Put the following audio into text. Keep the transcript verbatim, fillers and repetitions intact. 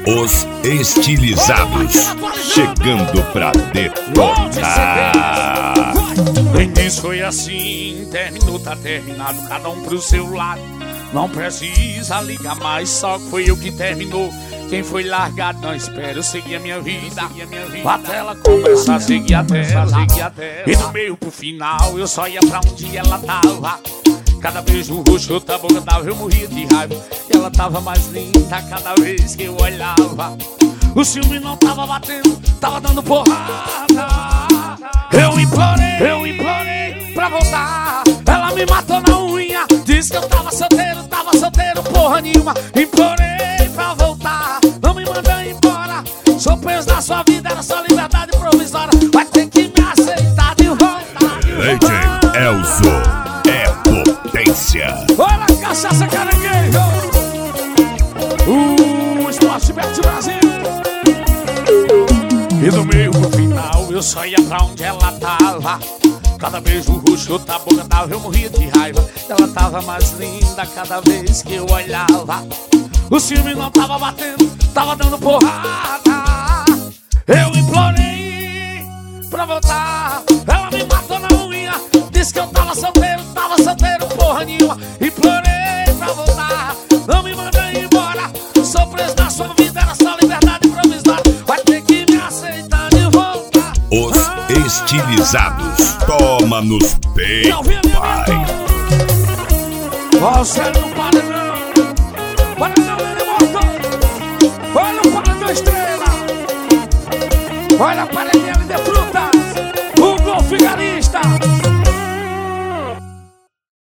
Os estilizados, chegando pra detonar. O início foi assim, terminou, tá terminado, cada um pro seu lado. Não precisa ligar mais, só que foi eu que terminou. Quem foi largado não espera, eu segui a minha vida. Até ela começar a seguir até ela. E do meio pro final eu só ia pra onde ela tava. Cada beijo roxo, outra boca dava, eu morria de raiva. E ela tava mais linda cada vez que eu olhava. O ciúme não tava batendo, tava dando porrada. Eu implorei, eu implorei pra voltar. Ela me matou na unha, disse que eu tava solteiro, tava solteiro porra nenhuma. Implorei pra voltar, não me manda embora. Sou preso na sua vida, era só liberdade provisória. Vai ter que me aceitar de volta. D J Elzo é potência. Olha a cachaça caranguejo, o Esporte Bet Brasil. E do meio pro final eu só ia pra onde ela tava. Cada beijo roxo, outra boca dava, eu morria de raiva. Ela tava mais linda cada vez que eu olhava. O ciúme não tava batendo, tava dando porrada. Eu implorei pra voltar. Ela me matou na unha, disse que eu tava solteiro, tava solteiro porra nenhuma. Implorei pra voltar, não me manda embora. Sou preso na sua vida, era só liberdade provisória. Vai ter que me aceitar de volta. Os estilizados, toma nos peitos, pai. Ó, o céu não para não. Paredão ele morto. Olha o paredão estrela. Olha a paredinha ali dentro.